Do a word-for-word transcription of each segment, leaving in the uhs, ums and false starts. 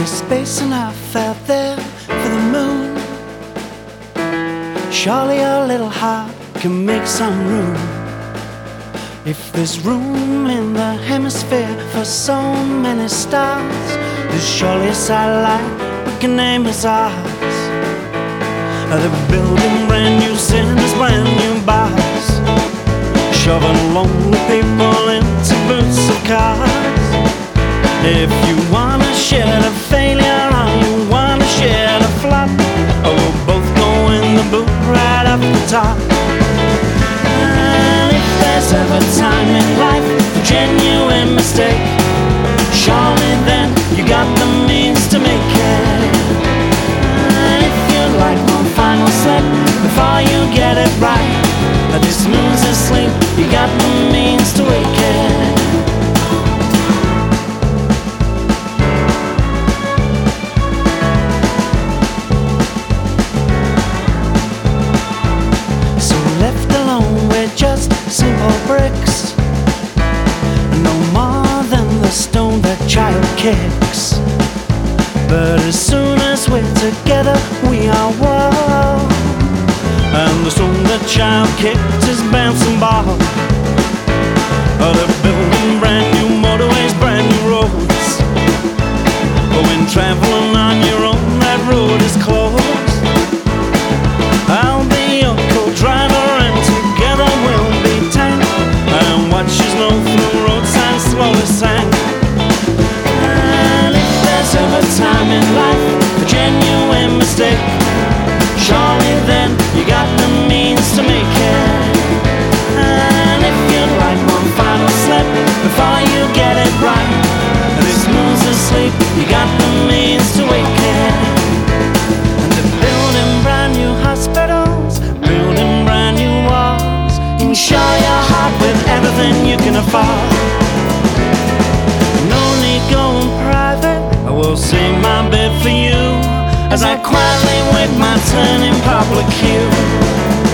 space enough out there for the moon. Surely your little heart can make some room. If there's room in the hemisphere for so many stars, there's surely a satellite we can name as ours. They're building brand new cities, brand new bars, shoving lonely people into boots of cars. If you wanna share the failure or you wanna share the flop, oh, we'll both go in the boot right up the top. And if there's ever time in life for genuine mistake, surely then you got the means to make it. And if you'd like one final slip before you get it right, that this moon's asleep, you got the means to wake it. Just simple bricks, no more than the stone that child kicks. But as soon as we're together, we are one. And the stone that child kicked is bouncing ball. Oh, they're building brand new motorways, brand new roads. But when traveling on your own, that road is closed. I'll be your co-driver and together we'll be ten, and watch you slow through road signs slowly sang. And if there's ever time in life for genuine mistake, surely then you got the means to make it. And if you'd like one final slip before you get it right, this moon's asleep, you got the means to wake it. And they're building brand new hospitals, building brand new walls, insure your heart with everything you can afford. No need going private, I will sing my bit for you as I quietly wait my turn in public queue.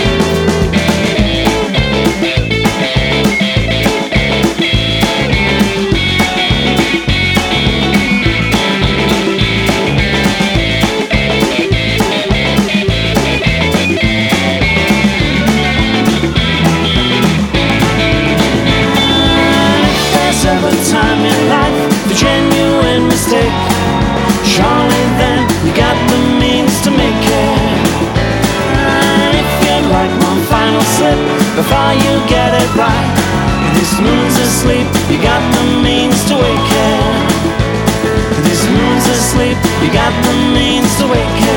Time in life for genuine mistake, surely then you got the means to make it. And if you'd like one final slip before you get it right, this moon's asleep, you got the means to wake it. This moon's asleep, you got the means to wake it.